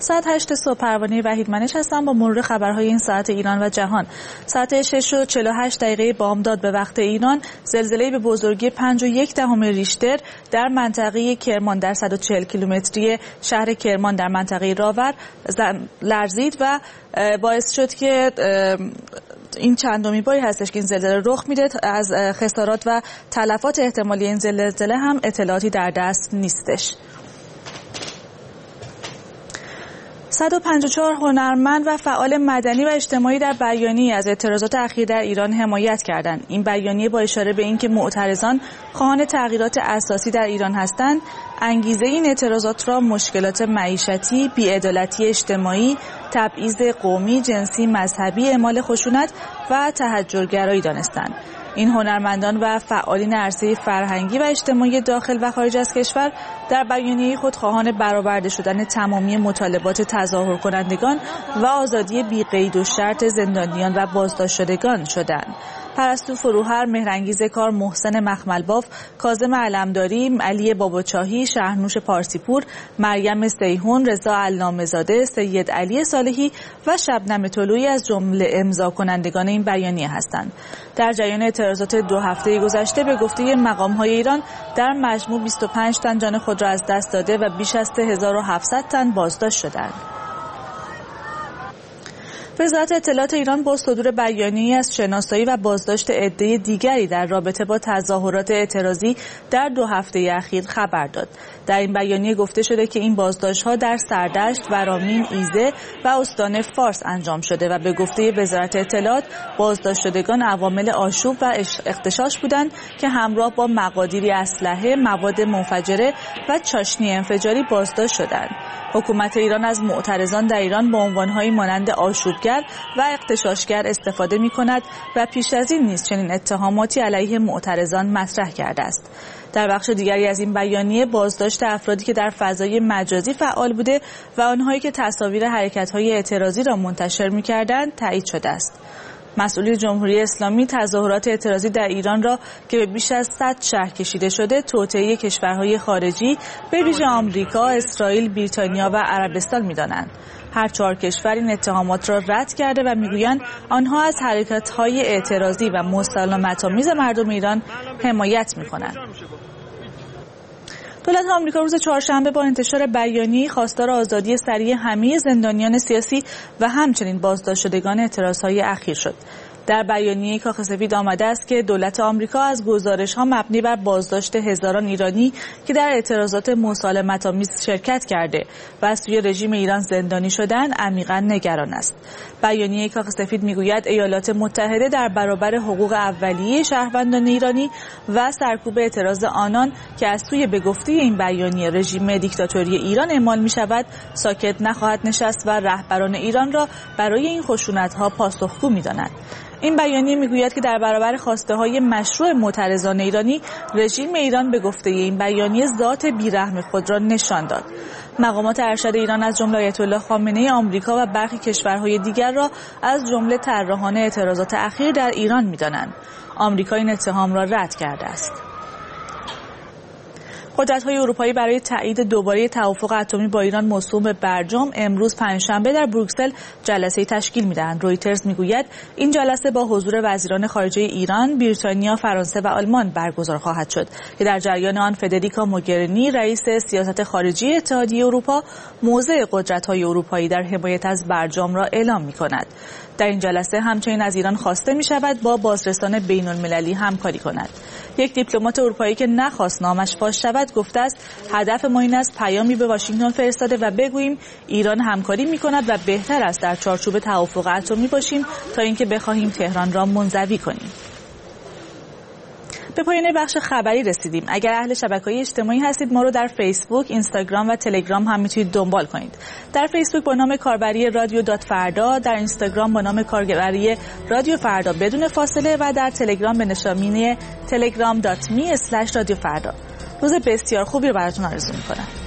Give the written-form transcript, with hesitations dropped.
ساعت 8 صبح پروانه وحید منش هستم با مرور خبرهای این ساعت ایران و جهان. ساعت 6:48 بامداد به وقت ایران زلزله به بزرگی 5.1 ریشتر در منطقه کرمان در 140 کیلومتری شهر کرمان در منطقه راور لرزید و باعث شد که این چندمین باری هستش که این زلزله رخ میده. از خسارات و تلفات احتمالی این زلزله هم اطلاعاتی در دست نیستش. 154 هنرمند و فعال مدنی و اجتماعی در بیانیه‌ای از اعتراضات اخیر در ایران حمایت کردند. این بیانیه با اشاره به اینکه معترضان خواهان تغییرات اساسی در ایران هستند، انگیزه این اعتراضات را مشکلات معیشتی، بی‌عدالتی اجتماعی، تبعیض قومی، جنسی، مذهبی، اعمال خشونت و تحجرگرایی دانستند. این هنرمندان و فعالین عرصه فرهنگی و اجتماعی داخل و خارج از کشور در بیانیه خود خواهان برآورده شدن تمامی مطالبات تظاهر کنندگان و آزادی بی قید و شرط زندانیان و بازداشت شدگان شدند. پرستو فروهر، مهرانگیز کار، محسن مخملباف، کاظم علمداری، علی باباچاهی، شهرنوش پارسیپور، مریم سیحون، رضا علامه‌زاده، سید علی صالحی و شبنم طلویی از جمله امضا کنندگان این بیانیه هستند. در جریان اعتراضات 2 هفته گذشته به گفته مقام‌های ایران در مجموع 25 تن جان خود را از دست داده و بیش از 3700 تن بازداشت شدند. وزارت اطلاعات ایران با صدور بیانیه‌ای از شناسایی و بازداشت عده دیگری در رابطه با تظاهرات اعتراضی در 2 هفته اخیر خبر داد. در این بیانیه گفته شده که این بازداشت‌ها در سردشت، ورامین، ایزه و استان فارس انجام شده و به گفته وزارت اطلاعات بازداشت شدگان عوامل آشوب و اغتشاش بودند که همراه با مقادیری اسلحه، مواد منفجره و چاشنی انفجاری بازداشت شدند. حکومت ایران از معترضان در ایران با عنوان‌هایی مانند آشوبگر و اغتشاشگر استفاده می‌کند و پیش از این نیز چنین اتهاماتی علیه معترضان مطرح کرده است. در بخش دیگری از این بیانیه بازداشت افرادی که در فضای مجازی فعال بوده و آنهایی که تصاویر حرکت‌های اعتراضی را منتشر می‌کردند تایید شده است. مسئولین جمهوری اسلامی تظاهرات اعتراضی در ایران را که به بیش از 100 شهر کشیده شده توطئه کشورهای خارجی به ویژه آمریکا، اسرائیل، بریتانیا و عربستان می‌دانند. هر 4 کشور این اتهامات را رد کرده و میگویند آنها از حرکت‌های اعتراضی و مسالمت‌آمیز مردم ایران حمایت می‌کنند. دولت آمریکا روز چهارشنبه با انتشار بیانیه‌ای خواستار آزادی سریع همه زندانیان سیاسی و همچنین بازداشت شدگان اعتراض‌های اخیر شد. در بیانیه کاخ سفید آمده است که دولت آمریکا از گزارش‌ها مبنی بر بازداشت هزاران ایرانی که در اعتراضات مسالمت‌آمیز شرکت کرده و از سوی رژیم ایران زندانی شدند عمیقاً نگران است. بیانیه کاخ سفید می‌گوید ایالات متحده در برابر حقوق اولیه شهروندان ایرانی و سرکوب اعتراض آنان که از سوی به گفته این بیانیه رژیم دیکتاتوری ایران اعمال می‌شود ساکت نخواهد نشست و رهبران ایران را برای این خشونت‌ها پاسخگو می‌داند. این بیانیه میگوید که در برابر خواسته‌های مشروع معترضان ایرانی رژیم ایران به گفته این بیانیه ذات بیرحم خود را نشان داد. مقامات ارشد ایران از جمله آیت الله خامنه‌ای آمریکا و برخی کشورهای دیگر را از جمله طراحان اعتراضات اخیر در ایران می‌دانند. آمریکا این اتهام را رد کرده است. قدرت‌های اروپایی برای تایید دوباره توافق اتمی با ایران موسوم به برجام امروز پنجشنبه در بروکسل جلسه‌ای تشکیل می‌دهند. رویترز می‌گوید این جلسه با حضور وزیران خارجه ایران، بریتانیا، فرانسه و آلمان برگزار خواهد شد که در جریان آن فدریکا موگرینی رئیس سیاست خارجی اتحادیه اروپا موضع قدرت‌های اروپایی در حمایت از برجام را اعلام می‌کند. در این جلسه همچنین از ایران خواسته می‌شود با بازرسان بین‌المللی همکاری کند. یک دیپلمات اروپایی که نخواست نامش فاش شود گفته است هدف ما این است پیامی به واشنگتن فرستاده و بگوییم ایران همکاری می‌کند و بهتر است در چارچوب توافق اتمی باشیم تا اینکه بخواهیم تهران را منزوی کنیم. به پایان بخش خبری رسیدیم. اگر اهل شبکه‌های اجتماعی هستید ما رو در فیسبوک، اینستاگرام و تلگرام هم میتونید دنبال کنید. در فیسبوک با نام کاربری رادیو فردا، در اینستاگرام با نام کاربری رادیو فردا بدون فاصله و در تلگرام به نشانه telegram.me/radiofrda. روز بسیار خوبی رو براتون آرزو می‌کنم.